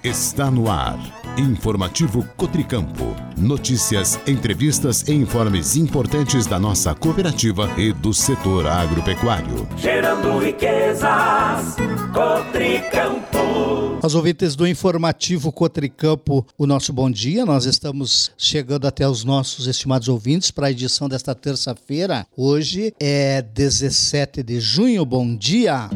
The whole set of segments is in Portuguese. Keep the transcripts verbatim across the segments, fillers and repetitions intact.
Está no ar. Informativo Cotricampo. Notícias, entrevistas e informes importantes da nossa cooperativa e do setor agropecuário. Gerando riquezas, Cotricampo. Aos ouvintes do Informativo Cotricampo, o nosso bom dia. Nós estamos chegando até os nossos estimados ouvintes para a edição desta terça-feira. Hoje é dezessete de junho. Bom dia.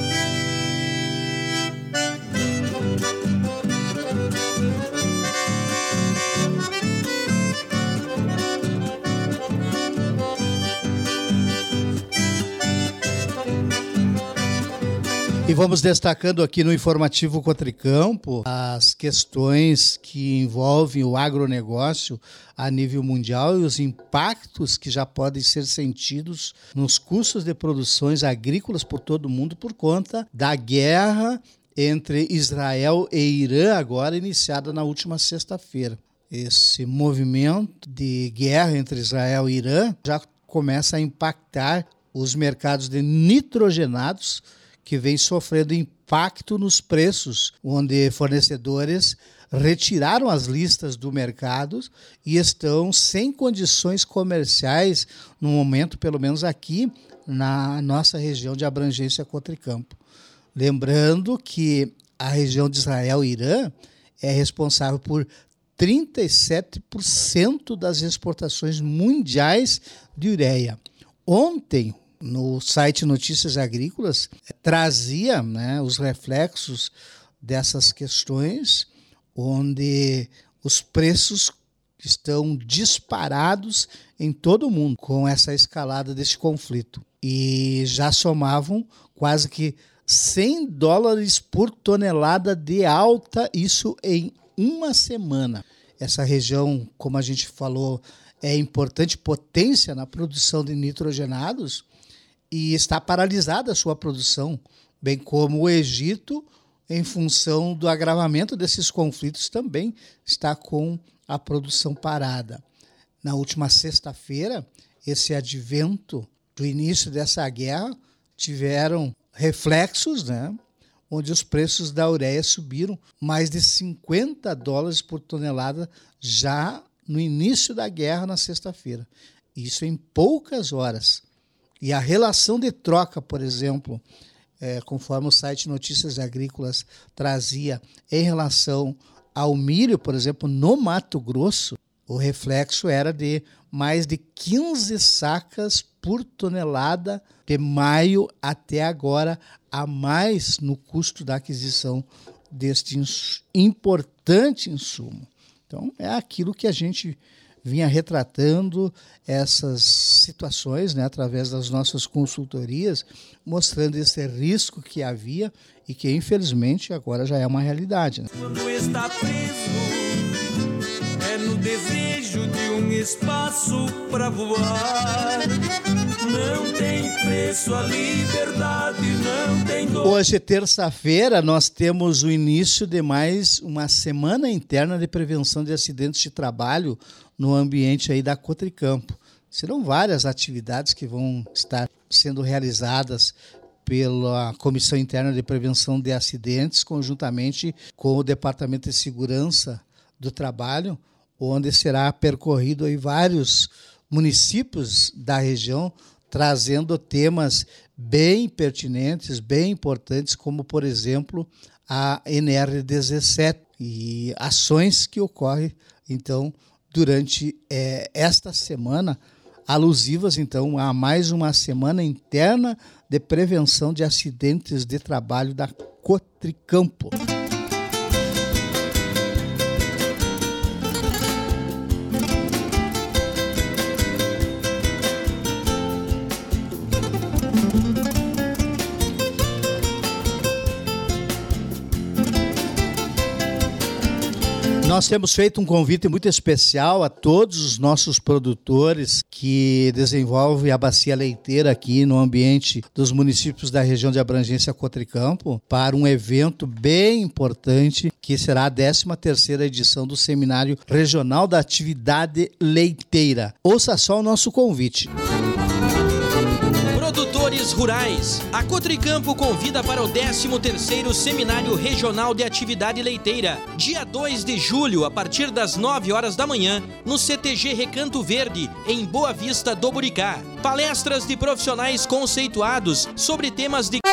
E vamos destacando aqui no Informativo Cotricampo as questões que envolvem o agronegócio a nível mundial e os impactos que já podem ser sentidos nos custos de produções agrícolas por todo o mundo por conta da guerra entre Israel e Irã, agora iniciada na última sexta-feira. Esse movimento de guerra entre Israel e Irã já começa a impactar os mercados de nitrogenados, que vem sofrendo impacto nos preços, onde fornecedores retiraram as listas do mercado e estão sem condições comerciais no momento, pelo menos aqui na nossa região de abrangência Cotricampo. Lembrando que a região de Israel e Irã é responsável por trinta e sete por cento das exportações mundiais de ureia. Ontem, no site Notícias Agrícolas, trazia, né, os reflexos dessas questões, onde os preços estão disparados em todo o mundo com essa escalada deste conflito. E já somavam quase que cem dólares por tonelada de alta, isso em uma semana. Essa região, como a gente falou, é importante potência na produção de nitrogenados, e está paralisada a sua produção, bem como o Egito, em função do agravamento desses conflitos, também está com a produção parada. Na última sexta-feira, esse advento do início dessa guerra tiveram reflexos, né, onde os preços da ureia subiram mais de cinquenta dólares por tonelada já no início da guerra na sexta-feira. Isso em poucas horas. E a relação de troca, por exemplo, é, conforme o site Notícias Agrícolas trazia, em relação ao milho, por exemplo, no Mato Grosso, o reflexo era de mais de quinze sacas por tonelada de maio até agora, a mais no custo da aquisição deste ins- importante insumo. Então, é aquilo que a gente vinha retratando essas situações, né, através das nossas consultorias, mostrando esse risco que havia e que, infelizmente, agora já é uma realidade, né? Quando está preso, é no desejo de um espaço para voar. Não tem preço a liberdade, não tem dor. Hoje, terça-feira, nós temos o início de mais uma semana interna de prevenção de acidentes de trabalho no ambiente aí da Cotricampo. Serão várias atividades que vão estar sendo realizadas pela Comissão Interna de Prevenção de Acidentes, conjuntamente com o Departamento de Segurança do Trabalho, onde será percorrido aí vários municípios da região, trazendo temas bem pertinentes, bem importantes, como, por exemplo, a N R dezessete e ações que ocorrem, então, durante é, esta semana, alusivas, então, a mais uma semana interna de prevenção de acidentes de trabalho da Cotricampo. Nós temos feito um convite muito especial a todos os nossos produtores que desenvolvem a bacia leiteira aqui no ambiente dos municípios da região de abrangência Cotricampo para um evento bem importante que será a décima terceira edição do Seminário Regional da Atividade Leiteira. Ouça só o nosso convite. Produtor Produtores rurais. A Cotricampo convida para o décimo terceiro Seminário Regional de Atividade Leiteira, dia dois de julho, a partir das nove horas da manhã, no C T G Recanto Verde, em Boa Vista do Buricá. Palestras de profissionais conceituados sobre temas de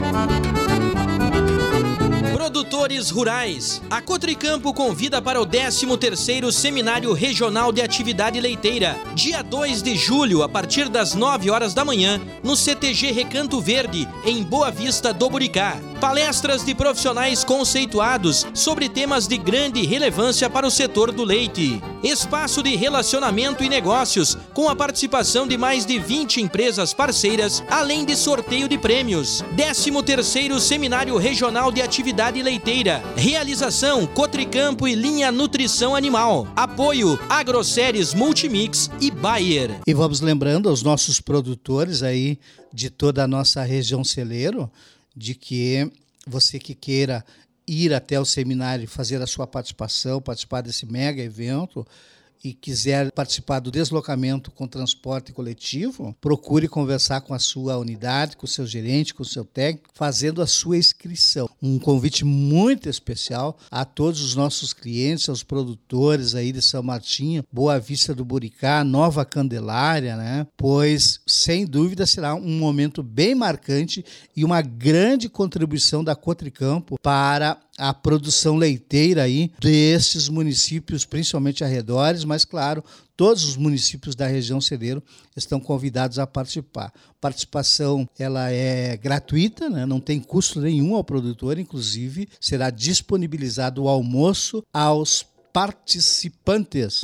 Produtores rurais. A Cotricampo convida para o décimo terceiro Seminário Regional de Atividade Leiteira, dia dois de julho, a partir das nove horas da manhã, no C T G Recanto Verde, em Boa Vista do Buricá. Palestras de profissionais conceituados sobre temas de grande relevância para o setor do leite. Espaço de relacionamento e negócios, com a participação de mais de vinte empresas parceiras, além de sorteio de prêmios. décimo terceiro Seminário Regional de Atividade Leiteira. Realização Cotricampo e Linha Nutrição Animal. Apoio Agroséries Multimix e Bayer. E vamos lembrando aos nossos produtores aí de toda a nossa região celeiro, de que você que queira ir até o seminário e fazer a sua participação, participar desse mega evento e quiser participar do deslocamento com transporte coletivo, procure conversar com a sua unidade, com o seu gerente, com o seu técnico, fazendo a sua inscrição. Um convite muito especial a todos os nossos clientes, aos produtores aí de São Martinho, Boa Vista do Buricá, Nova Candelária, né? Pois, sem dúvida, será um momento bem marcante e uma grande contribuição da Cotricampo para a produção leiteira aí desses municípios, principalmente arredores, mas, claro, todos os municípios da região celeiro estão convidados a participar. A participação ela é gratuita, né? Não tem custo nenhum ao produtor, inclusive será disponibilizado o almoço aos participantes.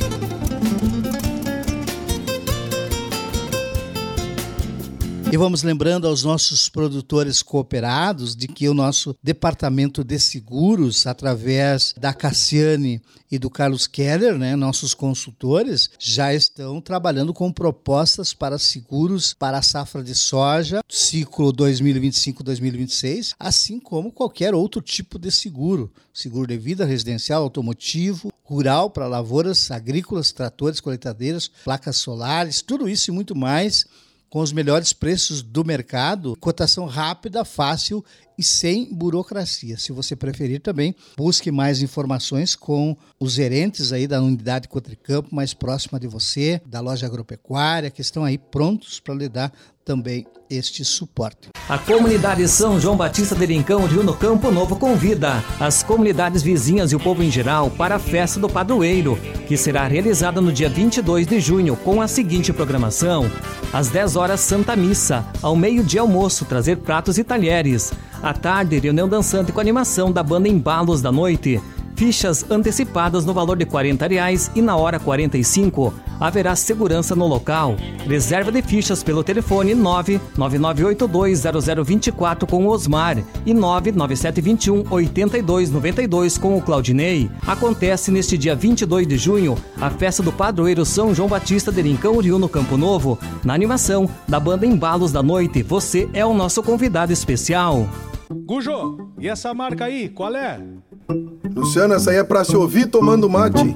E vamos lembrando aos nossos produtores cooperados de que o nosso departamento de seguros, através da Cassiane e do Carlos Keller, né, nossos consultores, já estão trabalhando com propostas para seguros para a safra de soja, ciclo dois mil e vinte e cinco a dois mil e vinte e seis, assim como qualquer outro tipo de seguro. Seguro de vida, residencial, automotivo, rural para lavouras agrícolas, tratores, colheitadeiras, placas solares, tudo isso e muito mais, com os melhores preços do mercado, cotação rápida, fácil e sem burocracia. Se você preferir também, busque mais informações com os gerentes aí da unidade Cotricampo mais próxima de você, da loja agropecuária, que estão aí prontos para lhe dar também este suporte. A comunidade São João Batista de Rincão, Rio no Campo Novo, convida as comunidades vizinhas e o povo em geral para a festa do padroeiro, que será realizada no dia vinte e dois de junho, com a seguinte programação: às dez horas Santa Missa, ao meio-dia almoço, trazer pratos e talheres. À tarde, reunião dançante com animação da banda Embalos da Noite. Fichas antecipadas no valor de quarenta reais e na hora quarenta e cinco. Haverá segurança no local. Reserva de fichas pelo telefone nove nove nove oito dois zero zero dois quatro com o Osmar e nove nove sete dois um oito dois nove dois com o Claudinei. Acontece neste dia vinte e dois de junho a festa do padroeiro São João Batista de Rincão, Rio no Campo Novo, na animação da banda Embalos da Noite. Você é o nosso convidado especial. Gujo, e essa marca aí, qual é? Luciano, essa aí é pra se ouvir tomando mate.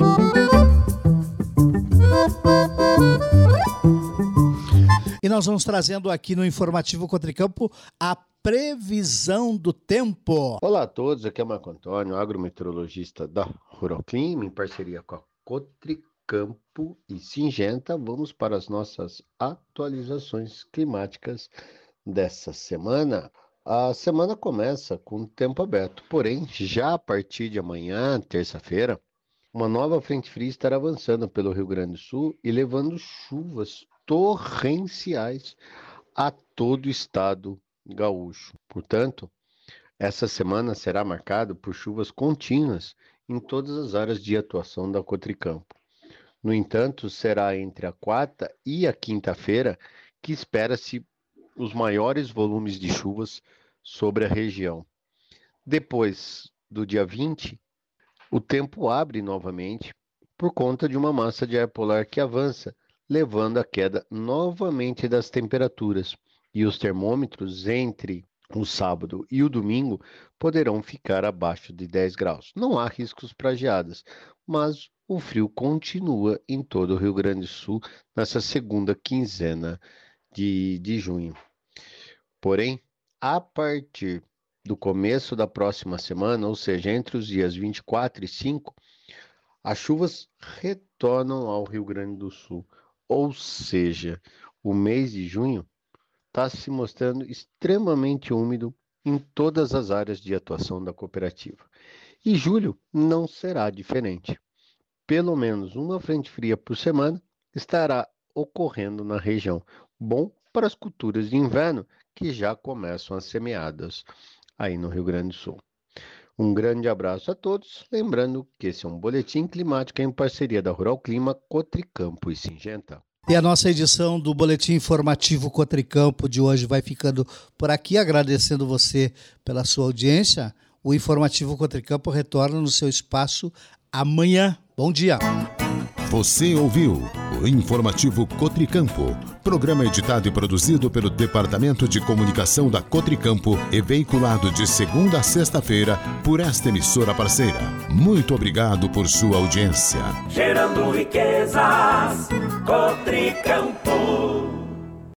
E nós vamos trazendo aqui no Informativo Cotricampo a previsão do tempo. Olá a todos, aqui é Marco Antônio, agrometeorologista da Rural Clima, em parceria com a Cotricampo e Singenta. Vamos para as nossas atualizações climáticas dessa semana. A semana começa com tempo aberto, porém, já a partir de amanhã, terça-feira, uma nova frente fria estará avançando pelo Rio Grande do Sul e levando chuvas torrenciais a todo o estado gaúcho. Portanto, essa semana será marcada por chuvas contínuas em todas as áreas de atuação da Cotricampo. No entanto, será entre a quarta e a quinta-feira que espera-se os maiores volumes de chuvas sobre a região. Depois do dia vinte, o tempo abre novamente por conta de uma massa de ar polar que avança, levando à queda novamente das temperaturas, e os termômetros entre o sábado e o domingo poderão ficar abaixo de dez graus. Não há riscos para geadas, mas o frio continua em todo o Rio Grande do Sul nessa segunda quinzena de, de junho. Porém, a partir do começo da próxima semana, ou seja, entre os dias vinte e quatro e cinco, as chuvas retornam ao Rio Grande do Sul. Ou seja, o mês de junho está se mostrando extremamente úmido em todas as áreas de atuação da cooperativa. E julho não será diferente. Pelo menos uma frente fria por semana estará ocorrendo na região. Bom para as culturas de inverno que já começam as semeadas aí no Rio Grande do Sul. Um grande abraço a todos, lembrando que esse é um boletim climático em parceria da Rural Clima, Cotricampo e Singenta. E a nossa edição do Boletim Informativo Cotricampo de hoje vai ficando por aqui, agradecendo você pela sua audiência. O Informativo Cotricampo retorna no seu espaço amanhã. Bom dia! Você ouviu o Informativo Cotricampo, programa editado e produzido pelo Departamento de Comunicação da Cotricampo e veiculado de segunda a sexta-feira por esta emissora parceira. Muito obrigado por sua audiência. Gerando riquezas, Cotricampo.